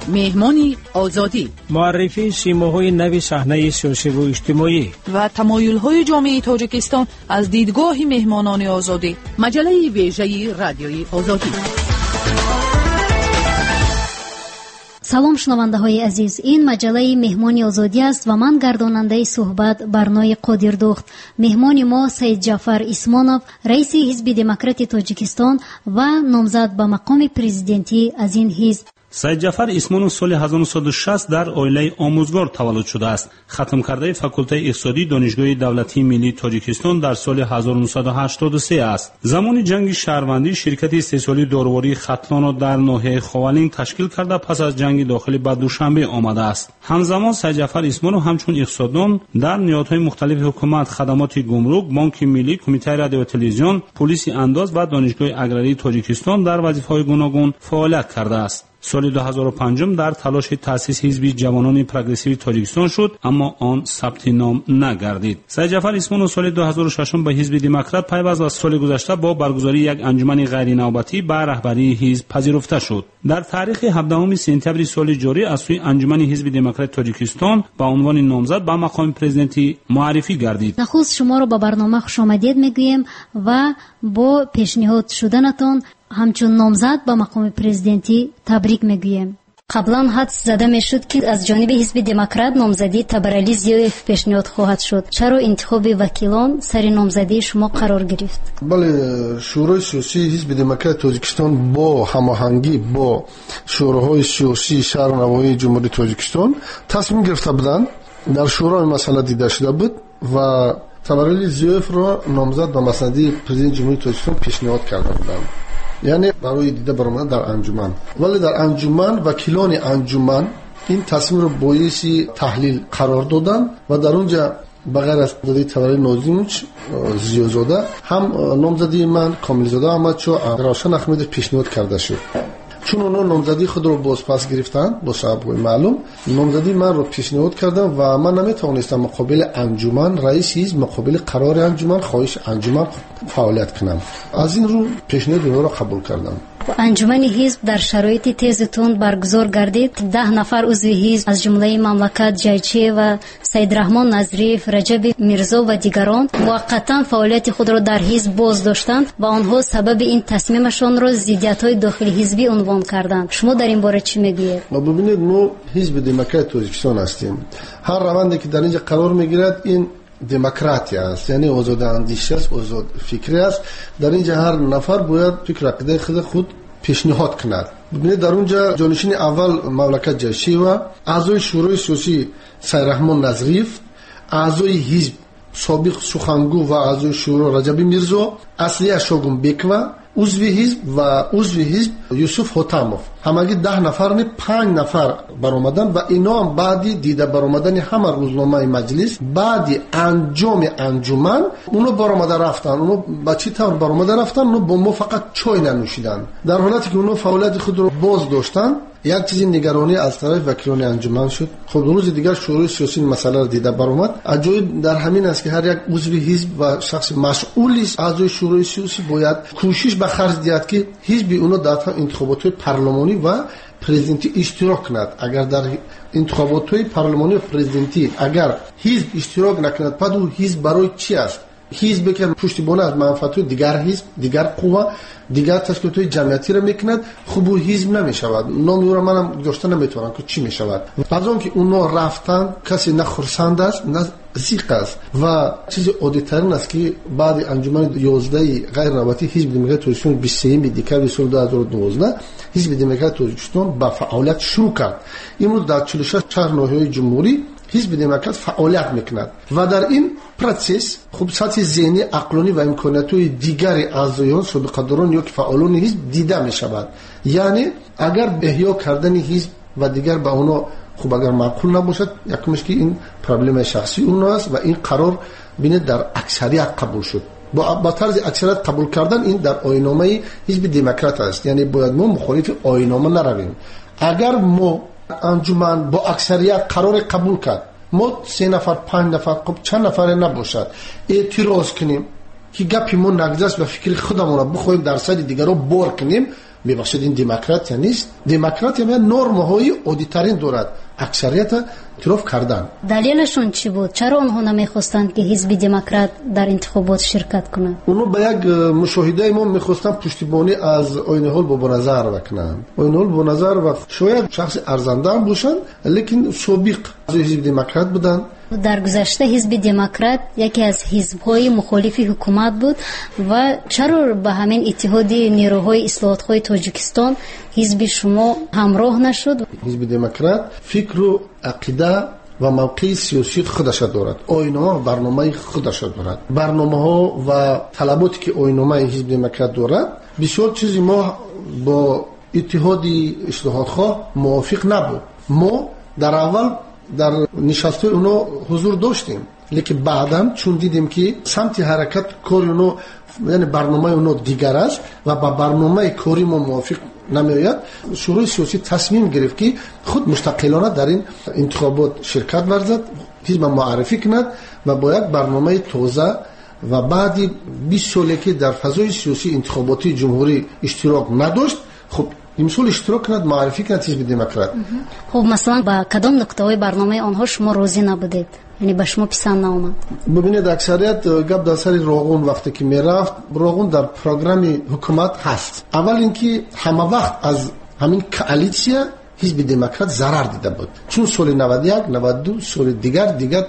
مهمان آزادی، معرفی سیماهای نوی صحنه سیاسی و اجتماعی و تمایل‌های جامعه تاجیکستان از دیدگاه مهمانان آزادی. مجله ویژه رادیوی آزادی. салом шунавандаҳои азиз, ин маҷалаи меҳмони озодӣ аст ва ман гардонандаи суҳбат барнои қодирдухт. меҳмони мо Саидҷафар Исмонов, раиси ҳизби демократи Тоҷикистон ва номзад ба мақоми президентӣ аз ин ҳизб. Саидҷафар Исмонов соли 1960 дар оилаи омӯзгор таваллуд шудааст. хатмкардаи факултаи иқтисодии донишгоҳи давлатии миллии Тоҷикистон дар соли 1983 аст. замони ҷанги шаҳрвандӣ ширкати истеҳсолии дорувории Хатлонро дар ноҳияи Ховалин ташкил карда пас аз ҷанги дохилӣ ба Душанбе омадааст. ҳамзамон Саидҷафар Исмонов ҳамчун иқтисоддон дар ниҳодҳои мухталифи ҳукумат, хадамоти гумрук, бонки миллӣ, кумитаи радио телевизион, полиси андоз ва донишгоҳи аграрии Тоҷикистон дар вазифаҳои гуногун фаъолият кардааст. соли 2005 дар талоши таъсис ҳизби ҷавонони прогрессиви Тоҷикистон шуд, аммо он сабти ном нагардид. Саидҷафар Исмонов соли 2006 ба ҳизби демократ пайваст ва соли гузашта бо баргузории як анҷумани ғайринавбатӣ ба раҳбарии ҳизб пазируфта шуд. дар таърихи 17 сентябри соли ҷорӣ аз сӯи анҷумани ҳизби демократи Тоҷикистон ба унвони номзад ба мақоми президентӣ муаррифӣ гардид. нахуст шуморо ба барнома хушомадед мегӯем ва бо пешниҳод шуданатон ҳамчун номзад ба мақоми президентӣ табрик мегӯем. қаблан ҳадс зада мешуд ки аз ҷониби ҳизби демократ номзадӣ Табарали Зиёев пешниҳод хоҳад шуд. чаро интихоби вакилон сари номзадии шумо қарор гирифт? бале, шӯрои сиёсии ҳизби демократи Тоҷикистон бо ҳамоҳангӣ бо шӯроҳои сиёсии шаҳру навоии ҷумҳурии Тоҷикистон тасмим гирифта буданд. дар шӯро масъала дида шуда буд ва Табарали Зиёевро номзад ба масъалади президенти ҷумҳурии Тоҷикистон пешниҳод карда буданд. яъне барои дида баромада дар анҷуман. вале дар анҷуман вакилони анҷуман ин тасмимро боиси таҳлил қарор доданд ва дар онҷа ба ғайр аз номзади Табарали Нозимович Зиёзода ҳам номзади ман Комилзода Аҳмадшо, Равшан Ахмедов пешниҳод карда шуд. чун онҳо номзадии худро бозпас гирифтанд бо сабабҳои маълум, номзадии манро пешниҳод карданд ва ман наметавонистам муқобили анҷуман, раиси ҳизб муқобили қарори анҷуман, хоҳиши анҷуман фаъолият кунам. аз ин рӯ пешниҳоди онҳоро қабул кардам. анҷумани ҳизб дар шароити тезу тунд баргузор гардид. 10 нафар узви ҳизб аз ҷумлаи Мамлакат Ҷайчиева, Саидраҳмон Назриев, Раҷаби Мирзо ва дигарон муваққатан фаъолияти худро дар ҳизб боз доштанд ва онҳо сабаби ин тасмимашонро зиддиятҳои дохили ҳизбӣ унвон карданд. шумо дар ин бора чӣ мегӯед? бубинед, мо ҳизби демократи Тоҷикистон ҳастем. ҳар раванде ки дар инҷа қарор мегирад, ин демократия аст, яъне озодандиша аст, озодфикрӣ аст. дар инҷа ҳар нафар бояд фикру ақидаи худ пешниҳод кунад. бубинед, дар онҷа ҷонишини аввал Мамлакат Ҷайшиева, аъзои шӯрои сиёсӣ Сайрахмон Назриев, аъзои ҳизб собиқ сухангӯ ва аъзои шӯро Раҷаби Мирзо, Аслия Шогунбекова, узви ҳизб ва узви ҳизб Юсуф Ҳотамов, ҳамагӣ 10 нафар, 5 нафар баромаданд ва ино ҳам баъди дида баромадани ҳама рӯзномаи маҷлис, баъди анҷоми анҷуман уно баромада рафтанд. уно ба чӣ тавр баромада рафтанд? уно бо мо фақат чой нанӯшиданд. дар ҳолате ки уно фаъолияти худро боз доштанд, як чизи нигаронӣ аз тарафи вакилони анҷуман шуд. хуб, рӯзи дигар шӯрои сиёсӣ масъаларо дида баромад. аҷоиб дар ҳамин аст ки ҳар як узви ҳизб ва шахси масъули аъзои шӯрои сиёсӣ бояд кӯшиш ба харҷ диҳад ки ҳизби уно дар интихоботҳои парлумонӣ ва президентӣ иштирок кунад. агар дар интихоботҳои парлумонӣ ва президентӣ агар ҳизб иштирок накунад, паду ҳизб барои чӣ аст? ҳизбе ки пуштибона аз манфаатҳои дигар ҳизб, дигар қувва, дигар ташкилотҳои ҷамъиятиро мекунад, хуб ӯ ҳизб намешавад. номи ӯро манам дошта наметавонам ки чӣ мешавад. аз он ки унҳо рафтанд, касе на хурсанд аст, на зиқ аст ва чизи оддитарин аст ки баъди анҷумани 11-и ғайринавбатии ҳизби демократи Тоҷикистон 23 декабри соли 2012 ҳизби демократи Тоҷикистон ба фаъолият шурӯъ кард. имрӯз дар 46 шаҳр ноҳияҳои ҷумҳурӣ ҳизби демократ фаъолият мекунад ва дар ин процесс хуб сатҳи зеҳнӣ, ақлонӣ ва имкониятҳои дигари аъзоён, собиқадорон ё ки фаъолони ҳизб дида мешавад. яъне агар эҳё кардани ҳизб ва дигар ба онҳо хуб агар маъқул набошад, якумш ки ин проблемаи шахсии онҳо аст ва ин қарор бинед дар аксарият қабул шуд. ба тарзи аксарият қабул кардан ин дар оинномаи ҳизби демократ аст. яъне бояд мо мухолифи оиннома наравем. агар мо анҷуман бо аксарият қароре қабул кард, мо 3 нафар 5 нафар хуб чанд нафаре набошад эътироз кунем ки гапи мо нагзаст ва фикри худамонро бихоҳем дар сари дигаро бор кунем, میبخشید این دموکراتیا نیست. دموکراتیا میگه نرم‌های عادی‌ترین دارد، اکثریت اعتراف کردن. دلیلشون چی بود؟ چرا اونها نمیخواستند که حزب دموکرات در انتخابات شرکت کنند؟ اونو به یک مشاهده ما میخواستن پشتیبانی از آینه البابانظر بکنن. آینه البابانظر و شاید شخص ارزنده هم باشن، لیکن سابق از حزب دموکرات بودن. در گذشته حزب دموکرات یکی از حزب‌های مخالف حکومت بود و چرا به همین اتحاد نیروهای اصلاحات‌های تاجیکستان حزب شما همراه نشد؟ حزب دموکرات فکر و عقیده و موقع سیاسی خودش دارد، آیین‌ها و برنامه خودش دارد. برنامه‌ها و طلباتی که آیین‌نامه حزب دموکرات دارد بسیار چیزی ما با اتحاد اصلاحات‌ها موافق نبود. ما در اول در نشسته اونو حضور داشتیم، لیکن بعداً چون دیدیم که سمت حرکت کاری اونو یعنی برنامه اونو دیگر است و با برنامه کاری ما موافق نمی‌آید، شورای سیاسی تصمیم گرفت که خود مستقلانه در این انتخابات شرکت ورزد، حزب معرفی کند و با یک برنامه تازه و بعدی 20 سالی که در فضای سیاسی انتخاباتی جمهوری اشتراک نداشت، خب امسال اشتراک کند، معرفی کند حزب دموکرات. خب مثلا با کدام نکته‌های برنامه آنها شما راضی نبودید؟ یعنی به شما پسند نآمد؟ ببینید اکثریت گپ در سر راغون وقتی که میرفت، راغون در پروگرام حکومت هست. اول اینکه همه وقت از همین کوالیسیا حزب دموکرات ضرر دیده بود، چون سال 91 92 سال دیگر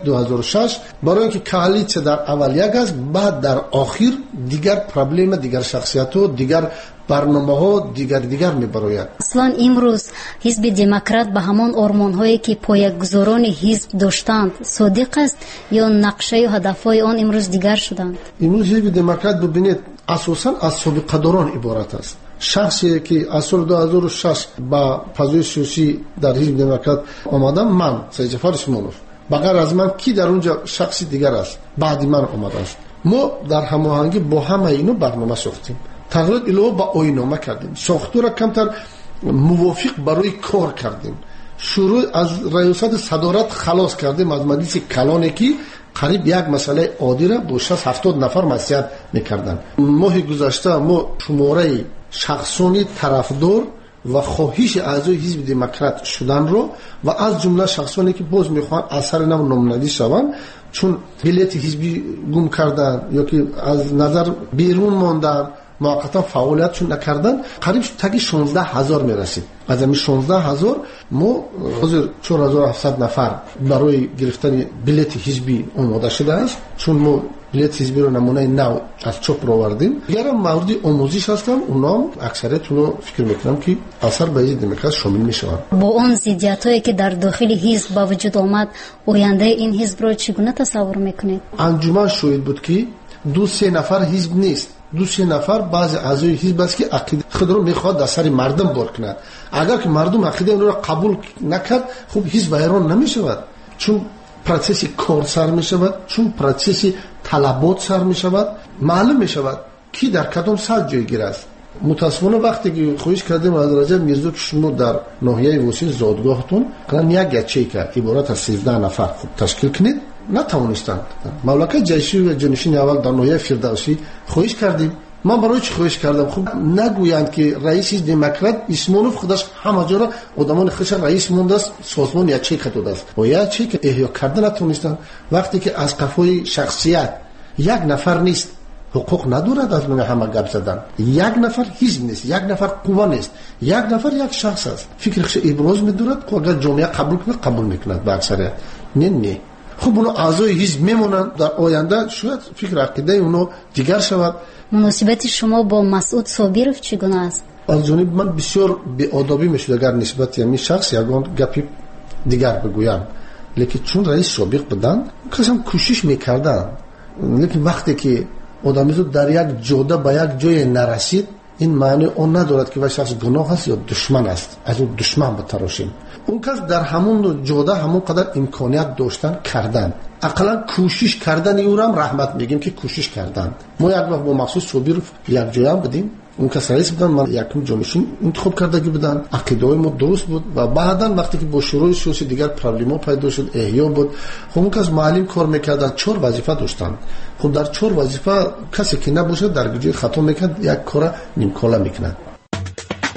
2006 برای اینکه کوالیسیا در اول یک است، بعد در آخر دیگر پرابلم، دیگر شخصیت و دیگر برنامه‌ها دیگر می‌براید. اصلا امروز حزب دموکرات به همان آرمان‌هایی که پایه‌گذاران حزب داشتند صادق است یا نقشه و هدف‌های آن امروز دیگر شدند؟ امروز حزب دموکرات ببینید اساساً از سابقه‌داران عبارت است. شخصی که از سال 2006 با فضای سیاسی در حزب دموکرات آمدم، من سید جعفر اسمانوف، بغیر از من کی در اونجا شخصی دیگر است بعد من آمده است. ما در هماهنگی با همه اینو برنامه ساختیم، تغییرات علاوه با آیین‌نامه کردیم، ساختار کمتر موافق برای کار کردیم، شروع از ریاست صدارت خلاص کردیم از مجلس کلانی که قریب یک مسئله عادی را با 60-70 نفر مسئله میکردن. ماه گذشته ما شماره شخصانی طرفدار و خواهش اعضای حزب دموکرات شدن رو و از جمله شخصانی که باز میخوان اثر نو نامزدی شوند، چون بلیت حزبی گم کردن یا که از نظر بیرون ماندن، موقتا فعالیتشون نکردن، قریب تاگی 16,000 میرسید. از همین 16,000 ما حضور 4,700 نفر برای گرفتن بلیت حزبی آماده شده است، چون ما بلیت حزبی رو نمونه نو از چاپ رو آوردیم. دیگر مورد آموزش هستن، اونا اکثریت اونو فکر میکنم که اثر به حزب دموکرات شامل میشوند. با اون ضدیتایی که در داخل حزب با وجود آمد، آینده این حزب رو چگونه تصور میکنید؟ انجمن شاید بود که 2-3 نفر حزب نیست، 2-3 نفر بعض اعضای حزب است که عقیده خود رو میخواد در سر مردم بار کند. اگر که مردم عقیده اون رو قبول نکرد، خب حزب ایران نمیشود، چون پروسس کار سر میشود، چون پروسس طلبات سر میشود، معلوم میشود کی در کدام سر جایگیر است. متاسفانه وقتی که خواهش کردیم از رجب میرزا که شما در ناحیه وسیع زادگاهتون کنن یک گچه‌ای که عبارت از 13 نفر خوب تشکیل کنید، نتوانستند. مملکت جیشی و جنشین اول در ناحیه فردوسی خواهش کردیم. من برای چی خواهش کردم؟ خب نگویند که رئیس دموکرات اسمانوف خودش همه جا را آدمان خودش رئیس مونده است، سازمان یا چی کتوده است و یا چی که احیا کردن نتونستند. وقتی که از قفای شخصیت یک نفر نیست، حقوق ندارد از من همه گپ زدن. یک نفر حزب نیست، یک نفر قوا نیست، یک نفر یک شخص است. فکرش ابراز می‌دارد، اگر جامعه قبول کنه قبول می‌کند به اکثریت. نه خب اونو اعضای حزب میمونند، در آینده شاید فکر عقیده اونو دیگر شود. مناسبت شما با مسعود صابرов چگونه است؟ از جانب من بسیار بی‌آدابی میشد اگر نسبت یعنی شخص یگان گپی دیگر بگویم، لیکن چون رئیس سابق بودن کسان کوشش میکردن، لیکن وقتی که آدمی در یک جاده به یک جای نرسید، این معنی اون ندارد که شخص گناه است یا دشمن است. از اون دشمن بتراشیم. اون کس در همون جاده همون قدر امکانیت داشتن کردن، اقلا کوشش کردن او را هم رحمت میگیم که کوشش کردن. ما یک وقت با مخصوص صابرov یک جای هم بودیم، اون کس رئیس بودن، من یکم جانشین انتخاب کردگی بودن، عقیده ما درست بود و بعداً وقتی که با شروع سیاسی دیگر پرابلم‌ها پیدا شد، احیا بود. خب اون کس معلم کار میکردن، 4 وظیفه داشتن. خب در 4 وظیفه کسی که نباشه در گوشه خطا میکرد، یک کار نیم کالا میکنه.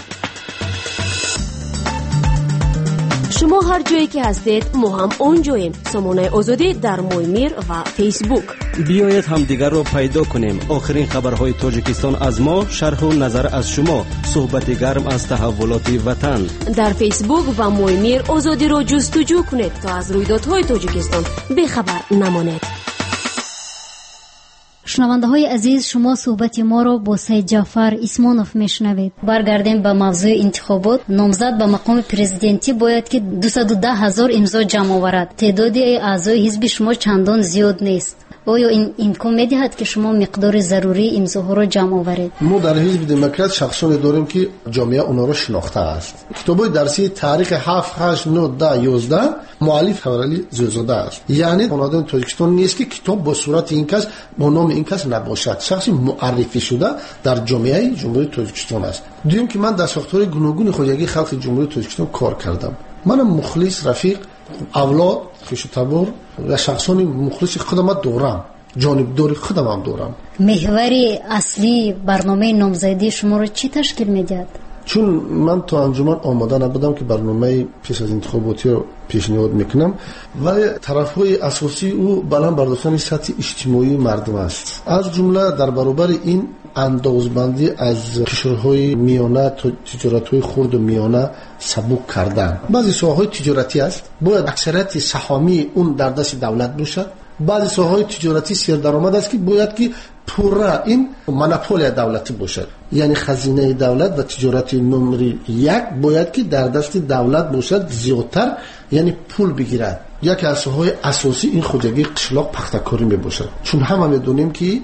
شما هر جایی که هستید ما هم اونجاییم. سامانه آزادی در مویمیر و فیسبوک. بیایید همدیگر رو پیدا کنیم. آخرین خبرهای تاجیکستان از ما، شرح و نظر از شما، صحبت گرم از تحولات وطن. در فیسبوک و مویمیر آزادی رو جستجو کنید تا از رویدادهای تاجیکستان بخبر نمانید. شنونده های عزیز، شما صحبت ما رو با سید جعفر اسمانوف میشنوید. برگردیم به موضوع انتخابات. نامزد به مقام پرزیدنتی باید که 210,000 امضا جمع آورد. تعداد اعضای حزب شما چندان زیاد نیست. آیا این امکان میدهد که شما مقدار ضروری امضاها رو جمع آورید؟ ما در حزب دموکرات شخصانی داریم که جامعه اونا رو شناخته است. کتابای درسی تاریخ 7 8 9 10 11 مؤلف خبرعلی زیزاده است. یعنی آدم تاجیکستان نیست که کتاب با صورت این کس با نام این کس نباشد. شخصی معرفی شده در جامعه جمهوری تاجیکستان است. دیدم که من در ساختار گوناگون خودیگی خلق جمهوری تاجیکستان کار کردم. من مخلص، رفیق، اولاد، خوش‌طبع و شخصانی مخلص خودم دارم. جانبداری خودم هم دارم. محور اصلی برنامه نامزدی شما رو چی تشکیل میدهد؟ چون من تا انجمن آماده نبودم که برنامه پیش از انتخاباتی رو پیشنهاد میکنم، ولی طرفهای اساسی او بلند برداشتن سطح اجتماعی مردم است. از جمله در برابر این اندازبندی از کشورهای میانه تا تجارت‌های خرد و میانه سبک کردن. بعضی ساحه‌های تجارتی است باید اکثریت سهامی اون در دست دولت باشد. بعضی ساحه‌های تجارتی سردرآمد است که باید که پورا این مونوپولی دولتی باشد. یعنی خزینه دولت و تجارت نمره 1 باید که در دست دولت باشد زیادتر، یعنی پول بگیرد. یکی از ساحه‌های اساسی این خودگی قشلاق پختکاری میباشد. چون همه میدونیم که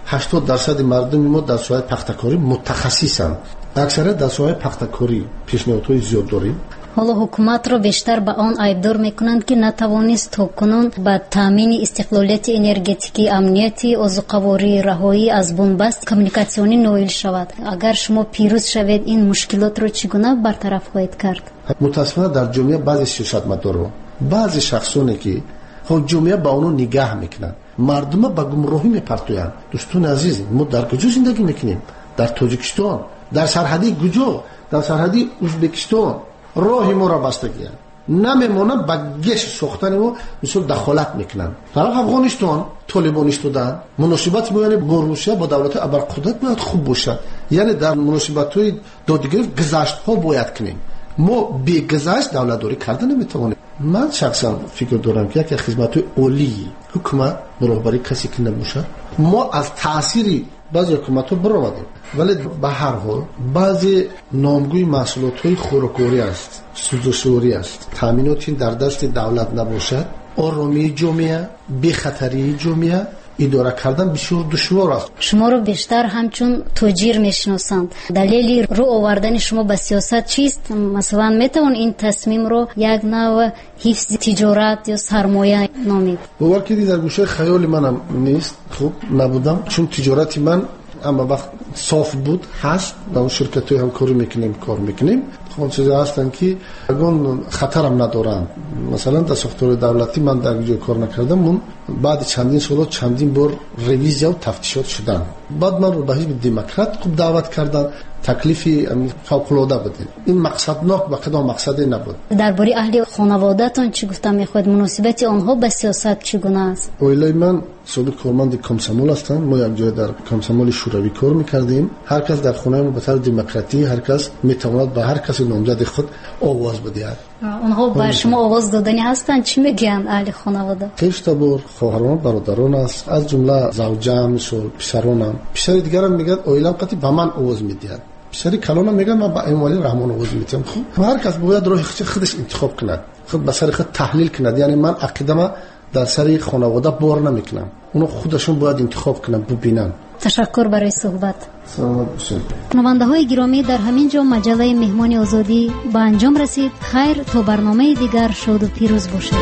80% مردم ما در ساحه پختکاری متخصصند. اکثریت در ساحه پختکاری پیشنهادهای زیاد داریم. حالا حکومت رو بیشتر به آن عیبدار میکنند که نتوانست تاکنون به تامین استقلالیت انرژتیکی، امنیتی، آذوقه‌واری، رهایی از بنبست کمیونیکاسیونی نایل شود. اگر شما پیروز شوید این مشکلات رو چگونه برطرف خواهید کرد؟ متاسفانه در جامعه بعضی سیاستمدارا، بعضی شخصانی که خود جامعه با اونو نگاه میکنند، مردم به گمراهی میپرتویند. دوستان عزیز، ما در کجا زندگی میکنیم؟ در تاجیکستان، در سرحدی گوجو، در سرحدی ازبکستان. راه ما را بستگیه نمیمونه با گش سوختن و مثل دخالت میکنن. طرف افغانستان طالبان شدن، مناسبت میونه با روسیه با دولت ابرقدرت باید خوب باشد. یعنی در مناسبت‌های دادگری گذشت ها باید کنیم. ما بی گذشت دولت داری کردن نمیتوانیم. من شخصا فکر دارم که یک خدمت عالی حکومت برابری کسی که نباشه. ما از تأثیری بعضی حکومت‌ها برآمدیم، ولی به هر حال بعضی نامگوی محصولات‌های خوراکواری است، سوزوشوری است. تامیناتی در دست دولت نباشد، آرامی جامعه، بی خطری جامعه اداره کردن بسیار دشوار است. شما رو بیشتر همچون تاجر میشناسند. دلیل رو آوردن شما به سیاست چیست؟ مثلا میتوان این تصمیم رو یک نوع حفظ تجارت یا سرمایه نامید؟ باور کنید در گوشه خیال منم نیست، خوب نبودم، چون تجارتی من اما وقت صاف بود هست. با اون شرکت‌های هم کار میکنیم. خب چیزی هستن که اگه خطرم ندارن. مثلا در ساختار دولتی من در جای کار نکردم، من بعد چندین سال چندین بار ریویزیا و تفتیشات شدن. بعد من رو به حزب دموکرات خوب دعوت کردن. تکلیفی فوق‌العاده بود. این مقصدناک به کدام مقصدی نبود. درباره اهل خانواده‌تان چی گفتم میخواید؟ مناسبت آنها به سیاست چگونه است؟ اویلای من سابق کارمند کمسمول هستم. ما یک جای در کمسمول شوروی کار میکردیم. هر کس در خانه ما به طور دموکراتی هر کس میتواند به هر کس نامزد خود آواز بدهد. اونها با شما آواز دادنی هستن؟ چی میگن اهل خانواده؟ خویشتبار، خواهران، برادران است، از جمله زوجم، پسرانم. پسر دیگرم میگن اویلام قطعی به من آواز میدهد. پسری کلانم میگن من با اموالی رحمان آواز میدم. خب هر کس باید راه خودش انتخاب کند، خود به سر خود تحلیل کند. یعنی من عقیده‌ام در سر خانواده بار نمیکنم، اونو خودشون باید انتخاب کنن ببینن. تشکر برای صحبت. سلامت باشید. شنونده های گرامی، در همین جا مجله مهمان آزادی به انجام رسید. خیر تا برنامه دیگر شاد و پیروز باشید.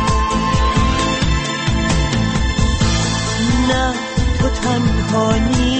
نه تو تنها